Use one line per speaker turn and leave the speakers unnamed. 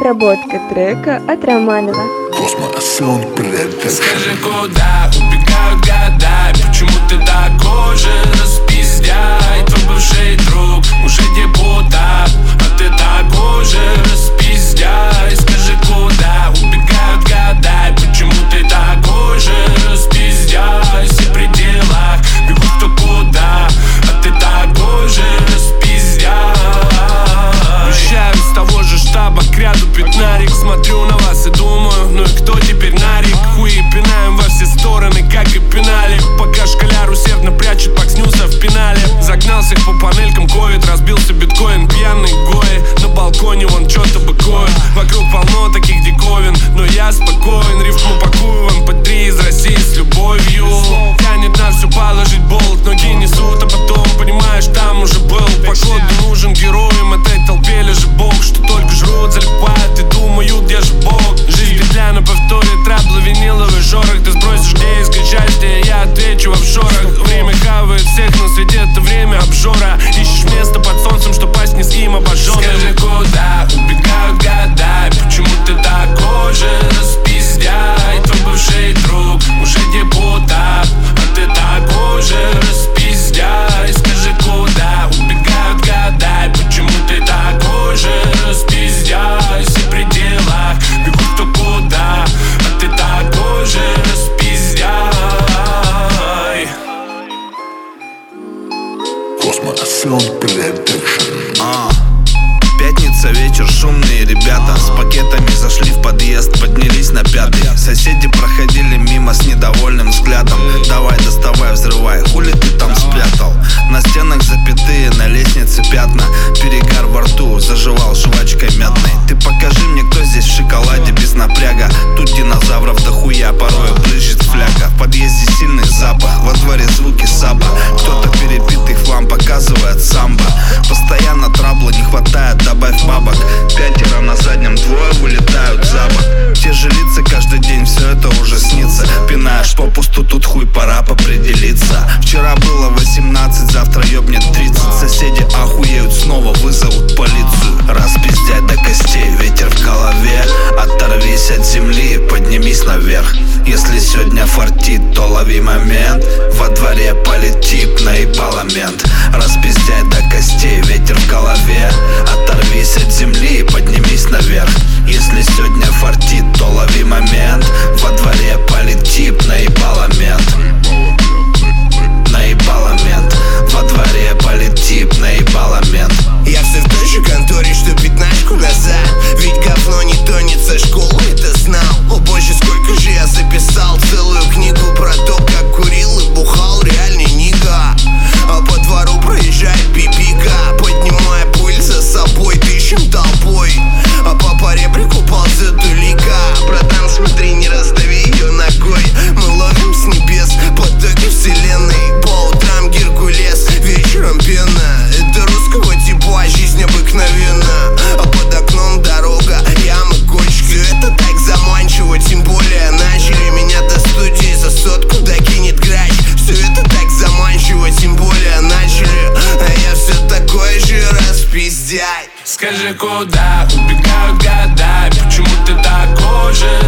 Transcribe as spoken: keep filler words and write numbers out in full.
Обработка трека от Романова.
Скажи, куда убегают года? Почему ты такой же распиздяй? Твой бывший друг уже депутат, а ты такой же распиздяй. Скажи, куда убегают года? Почему ты такой же распиздяй? Все при делах бегут кто куда, а ты такой же распиздяй. Уезжаю из того же штаба к ряду пятнарик. Смотрю на вас и думаю, ну и кто теперь нарик? Хуи пинаем во все стороны, как и пинали. Пока школяр усердно прячет пак снюса в пенале. Загнался по панелькам ковид, разбился биткоин. Пьяный гои, на балконе вон что-то быкует. Вокруг полно таких диковин, но я спокоен. Рифму пакую в эм пэ три из России с любовью. Тянет на все положить болт, ноги несут, а потом понимаешь, там уже был. Походу нужен героям этой толпе лежит бог, что только жрут, залипают и думаю, где же Бог. Жизнь петля на повторе, траблы, виниловый шорох. Ты спросишь, где искать счастье, я отвечу в офшорах. Время хавает всех, на свете это время обжора. Ищешь место под солнцем, что пасть низким обожженным. Скажи, куда убегают года? Почему ты такой же распиздяй? Твой бывший друг уже депутат, а ты такой же распиздяй. Скажи, куда убегают года? Почему ты такой же распиздяй? Все при делах бегут кто куда, а ты такой же распиздяй.
А, пятница, вечер, шумные ребята с пакетами зашли в подъезд, поднялись на пятый. Соседи проходили мимо с недовольным взглядом. Давай, доставай, взрывай, хули ты там спрятал? На стенах запятые, на лестнице пятна. Перегар во рту, заживал жвачкой мятной. Ты покажи мне, кто здесь в шоколаде без напряга. Тут динозавров дохуя, порой брызжет фляга. В подъезде сильный запах, во дворе звуки саба. Кто-то перепитый хлам показывает самбо. Постоянно трабла не хватает, добавь бабок. Пятеро на заднем, двое вылетают за бок. Те же лица каждый день, все это уже снится. Пинаешь попусту, тут хуй, пора попределиться. Вчера было восемнадцать, завтра ёбнет тридцать. Соседи охуеют, снова вызовут полицию. Распиздять до костей, ветер в голове. Оторвись от земли, поднимись наверх. Если сегодня фартит, то лови момент. Во дворе политик, наебала мент. Распиздять до костей, ветер в голове. Оторвись от земли, поднимись наверх. Если сегодня фартит, то лови момент. Во дворе политик, наебала мент. Наебала мент. Во дворе политик, наебала мент.
Я все в той же конторе, что пятнашку назад. Ведь говно не тонет со школы, это знал. О боже, сколько же я записал целую книгу про то, как курил и бухал реальный нига. А по двору проезжает пипика, поднимая пыль за собой, тыщем толпой. А папа ребрику ползет улика. Братан, смотри, не раздави ее ногой. Мы ловим с небес потоки вселенной. По утрам Геркулес, вечером пена. Это русского типа, жизнь обыкновенна. А под окном дорога, ямы, кочки. Все это так заманчиво, тем более начали. Меня до студии за сотку докинет грач. Все это так заманчиво, тем более начали. А я все такой же распиздяй.
Скажи, куда убегают года? Почему ты такой же